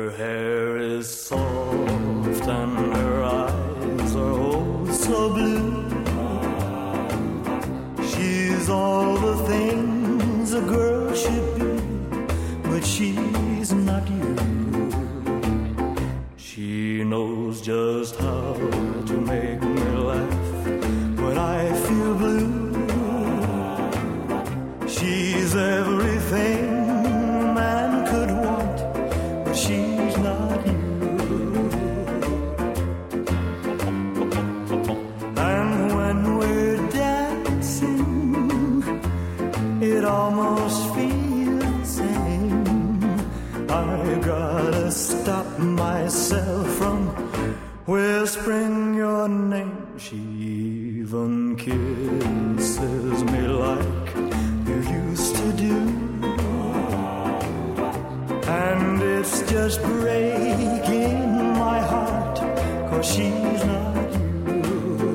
hair is soft and her eyes are oh so blue. She's all the things a girl should be, but she's not you. She knows just how to make me laugh when I feel blue. She's everything a man could want, but she's not you. And when we're dancing, it almost feels the same. I gotta stop myself from whispering your name. She even kisses me like you used to do. And it's just breaking my heart, 'cause she's not you.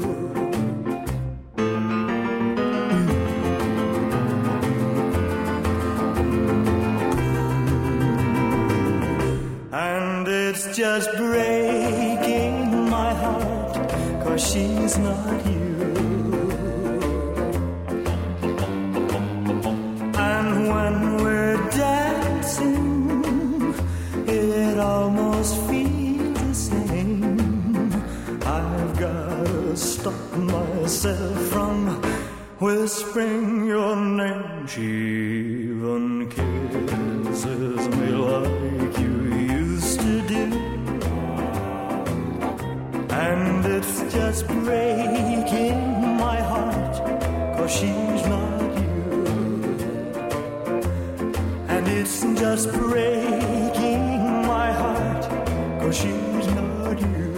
And it's just breaking my heart, 'cause she's not you. And when we're dancing, it almost feels the same. I've gotta stop myself from whispering your name. She even kisses me like you used to do. And it's just breaking my heart, 'cause she's not you. And it's just breaking my heart, 'cause she's not you.